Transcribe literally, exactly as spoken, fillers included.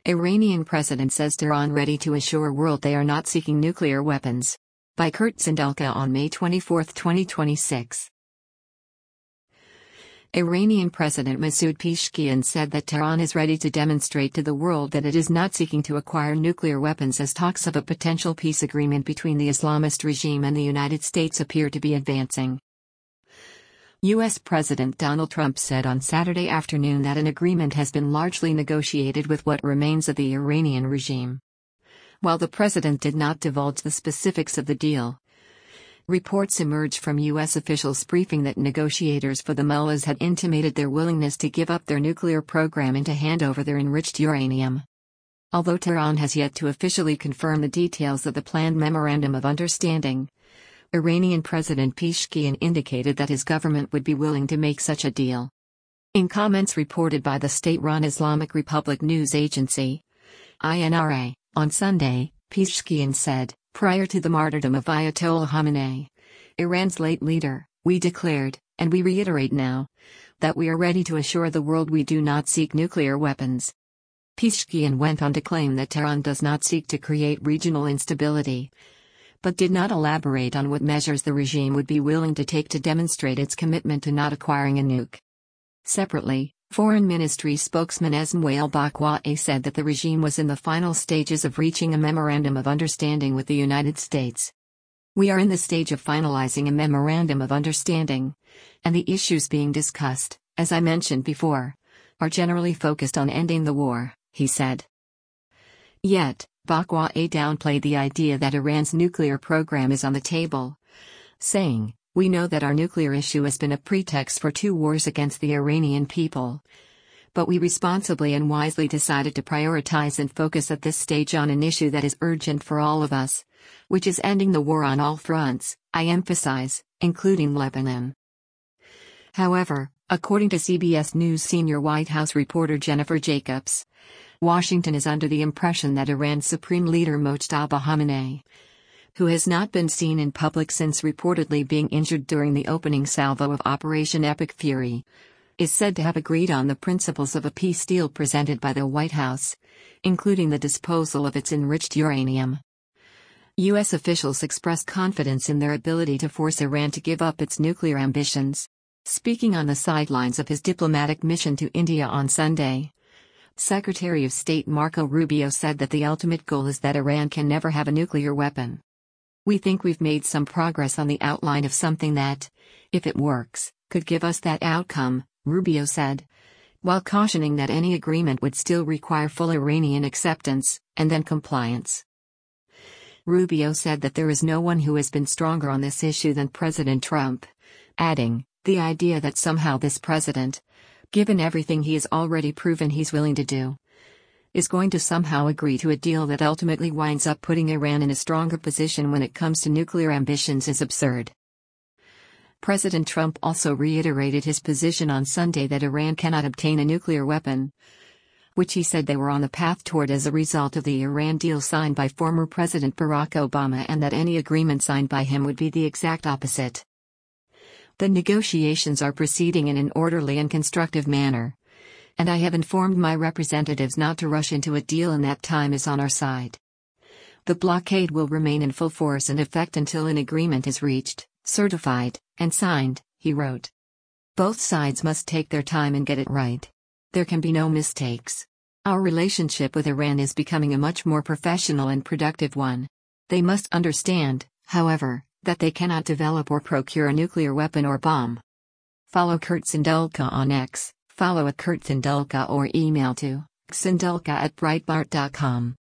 Iranian president says Tehran ready to assure world they are not seeking nuclear weapons. By Kurt Sindelka on May twenty-fourth, twenty twenty-six. Iranian President Masoud Pezeshkian said that Tehran is ready to demonstrate to the world that it is not seeking to acquire nuclear weapons as talks of a potential peace agreement between the Islamist regime and the United States appear to be advancing. U S President Donald Trump said on Saturday afternoon that an agreement has been largely negotiated with what remains of the Iranian regime. While the president did not divulge the specifics of the deal, reports emerged from U S officials briefing that negotiators for the mullahs had intimated their willingness to give up their nuclear program and to hand over their enriched uranium. Although Tehran has yet to officially confirm the details of the planned Memorandum of Understanding, Iranian President Pezeshkian indicated that his government would be willing to make such a deal. In comments reported by the state-run Islamic Republic news agency, I N R A, on Sunday, Pezeshkian said, prior to the martyrdom of Ayatollah Khamenei, Iran's late leader, we declared, and we reiterate now, that we are ready to assure the world we do not seek nuclear weapons. Pezeshkian went on to claim that Tehran does not seek to create regional instability, but did not elaborate on what measures the regime would be willing to take to demonstrate its commitment to not acquiring a nuke. Separately, Foreign Ministry spokesman Esmail Baqai said that the regime was in the final stages of reaching a Memorandum of Understanding with the United States. We are in the stage of finalizing a Memorandum of Understanding, and the issues being discussed, as I mentioned before, are generally focused on ending the war, he said. Yet, Baqai downplayed the idea that Iran's nuclear program is on the table, saying, "We know that our nuclear issue has been a pretext for two wars against the Iranian people. But we responsibly and wisely decided to prioritize and focus at this stage on an issue that is urgent for all of us, which is ending the war on all fronts, I emphasize, including Lebanon." However, according to C B S News senior White House reporter Jennifer Jacobs, Washington is under the impression that Iran's Supreme Leader Mojtaba Khamenei, who has not been seen in public since reportedly being injured during the opening salvo of Operation Epic Fury, is said to have agreed on the principles of a peace deal presented by the White House, including the disposal of its enriched uranium. U S officials expressed confidence in their ability to force Iran to give up its nuclear ambitions. Speaking on the sidelines of his diplomatic mission to India on Sunday, Secretary of State Marco Rubio said that the ultimate goal is that Iran can never have a nuclear weapon. "We think we've made some progress on the outline of something that, if it works, could give us that outcome," Rubio said, while cautioning that any agreement would still require full Iranian acceptance, and then compliance. Rubio said that there is no one who has been stronger on this issue than President Trump, adding, "The idea that somehow this president, given everything he has already proven he's willing to do, is going to somehow agree to a deal that ultimately winds up putting Iran in a stronger position when it comes to nuclear ambitions is absurd." President Trump also reiterated his position on Sunday that Iran cannot obtain a nuclear weapon, which he said they were on the path toward as a result of the Iran deal signed by former President Barack Obama, and that any agreement signed by him would be the exact opposite. "The negotiations are proceeding in an orderly and constructive manner, and I have informed my representatives not to rush into a deal, and that time is on our side. The blockade will remain in full force and effect until an agreement is reached, certified, and signed," he wrote. "Both sides must take their time and get it right. There can be no mistakes. Our relationship with Iran is becoming a much more professional and productive one. They must understand, however, that they cannot develop or procure a nuclear weapon or bomb." Follow Kurt Sindelka on X, follow at Kurt Sindelka, or email to sindelka at breitbart dot com.